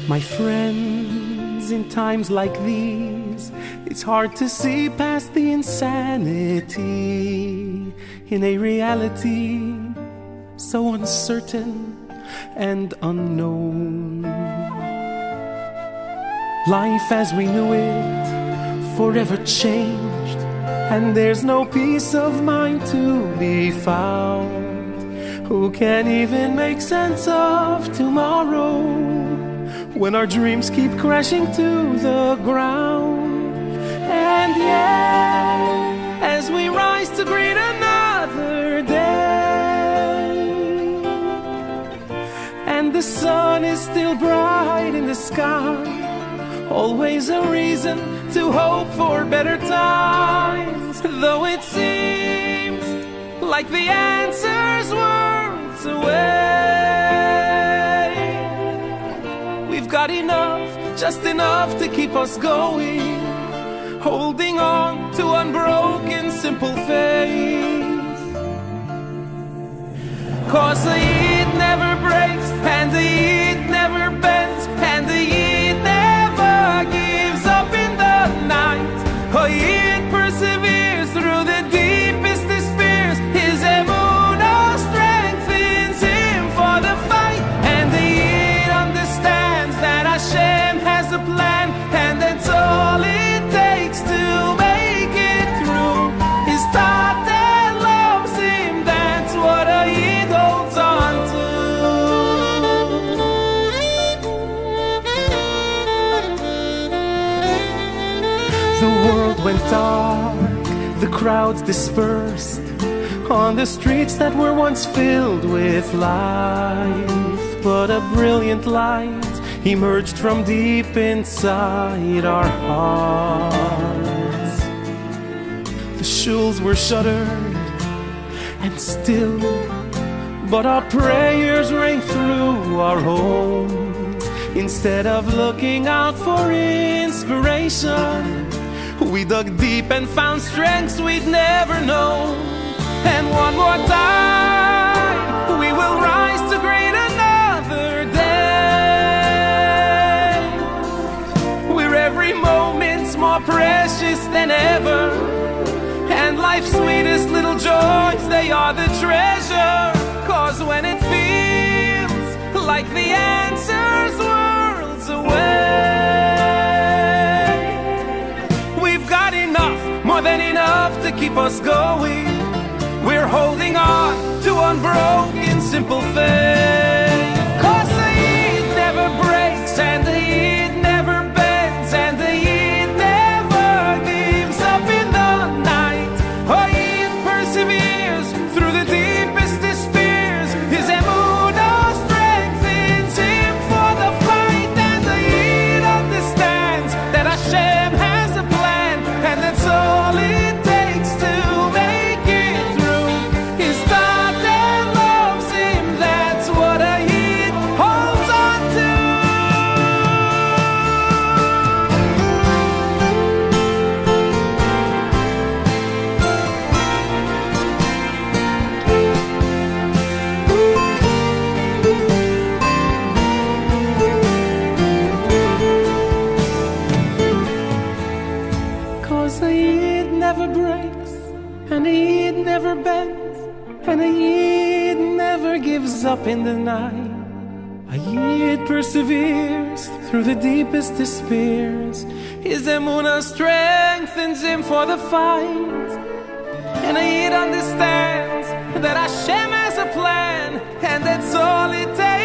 My friends, in times like these, it's hard to see past the insanity in a reality so uncertain and unknown. Life as we knew it forever changed, and there's no peace of mind to be found. Who can even make sense of tomorrow when our dreams keep crashing to the ground? And yet, as we rise to greet another day, and the sun is still bright in the sky, always a reason to hope for better times. Though it seems like the answer's worlds away, we've got enough, just enough to keep us going, holding on to unbroken simple faith. 'Cause the heat never breaks, and the heat never bends, and the heat never gives up in the night. Oh, it perseveres through the deepest despairs. His emunah strengthens him for the fight, and the heat understands that Hashem has a plan, and that's all it takes to make it through. His thought that loves him, that's what a heat holds on to. The world went dark, the crowds dispersed on the streets that were once filled with life. But a brilliant light emerged from deep inside our hearts. The shuls were shuttered and still, but our prayers rang through our homes. Instead of looking out for inspiration, we dug deep and found strengths we'd never known. And one more time, we will rise to greet another day, where every moment's more precious than ever, and life's sweetest little joys, they are the treasure. 'Cause when it feels like the answer's worlds away, we've got enough, more than enough to keep us going. We're holding on to unbroken simple faith. 'Cause the heat never breaks, and the heat never bends, and the heat never gives up in the night. Oh, it perseveres through the deepest despairs. His emunah strengthens him for the fight, and the heat understands that Hashem has a plan, and that's all it takes to make it through. His thought that loves him, that's what a heat holds on to. 'Cause the heat never breaks, and the heat never bends, and the heat never gives up in the night. A heat perseveres through the deepest despairs. His emunah strengthens him for the fight, and a heat understands that Hashem has a plan, and that's all it takes